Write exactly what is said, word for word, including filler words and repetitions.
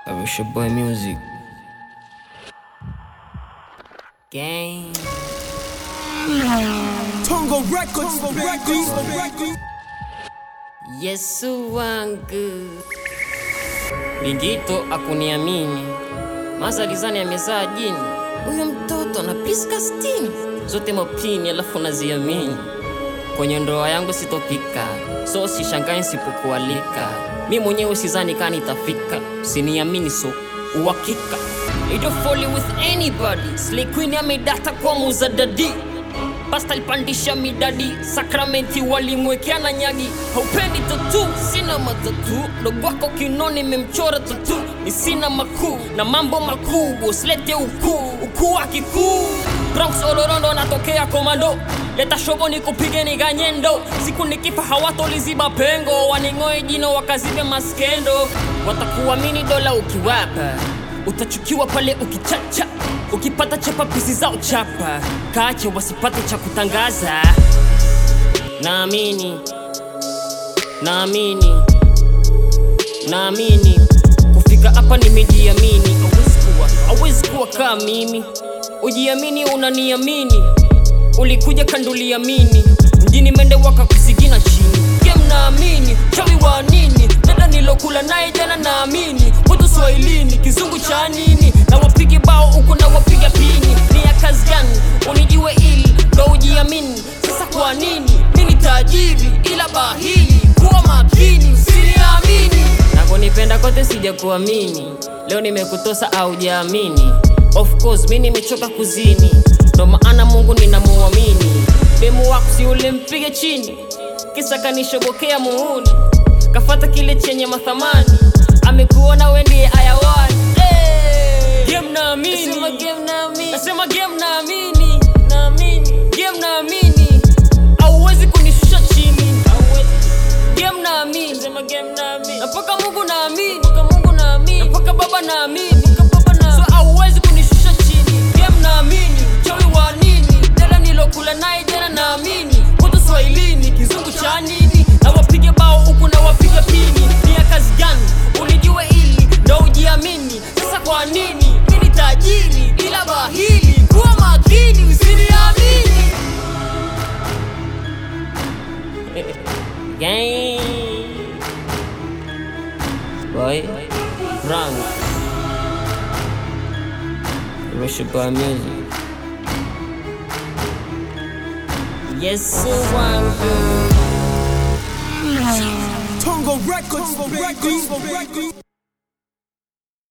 I wish your boy music. Gang. Tongo Records, Tongo Records. Yesu wangu Lingito akuniamini Mazalizani amezaa jini. Huyo mtoto na piska stini zote mopini alafu naziamini. Kwenye ndoa yangu sitopika, so sishangai sipokualika. Mi mwenyewe sizani kani itafika, usiniamini so uhakika. I don't follow with anybody. Slay Queen amedata kwa muza dadi. Pasta alipandisha midadi, sakramenti walimwekea na nyagi. Haupendi tatu, sina matatu. Dogo wako kinoni memchora tatu. Ni sina makuu, na mambo makuu. Usilete ukuu, ukuu wa kikuu. Bronx Olorondo natokea komando. Leta shobo ni kupige ni ganyendo. Siku nikifa hawatoliziba pengo. Waningoe jino wakazibe maskendo. Watakuamini dola ukiwapa, utachukiwa pale ukichacha. Ukipata chapa pisi zao chapa, kaache wasipate cha kutangaza. Naamini, naamini, naamini kufika hapa nimejiamini. Hawezi kuwa, hawezi kuwa kama mimi. Ujiamini unaniamini. Ulikuja kanduliamini. Mjini mende waka kusigina chini. Game naamini, chawi wa nini? Dada nilokula naye jana naamini. Watu Swahilini, kizungu cha nini? Na wapige bao uko na wapiga pini. Ni ya kazi gani? Unijiwe ili ndo ujiamini. Sasa kwa nini? Mimi tajiri ila bahili. Kuwa makini, usiniamini. Na kunipenda kote sija kuamini. Leo nimekutosa au jaamini. Of course mimi nimechoka kuzini. Ndo maana Mungu ninamuamini. Demu wako si ule mpige chini. Kisa kanishobokea muhuni. Kafata kile chenye mathamani. Amekuona we ndiye ayawani. Hey! Game naamini. Nasema game naamini. Nasema game naamini. Naamini. Game naamini. Hauwezi kunishusha chini. Hauwezi. Game naamini. Nasema game naamini. Napaka Mungu naamini. Napaka Mungu naamini. Napaka Baba naamini. Napaka Baba naamini. So hauwezi kunishusha chini. Game naamini. Chawi wa nini? Dada nilokula naye jana naamini. Watu Swahilini, kizungu cha nini? Na wapige bao huku na wapiga pini. Ni ya kazi gani? Ulijue ili ndo ujiamini. Sasa kwa nini? Mimi tajiri ila bahili. Kuwa makini usiniamini. Gang Boy Frank Russia boy music. Yesu wangu Tongo Records, Tongo Records.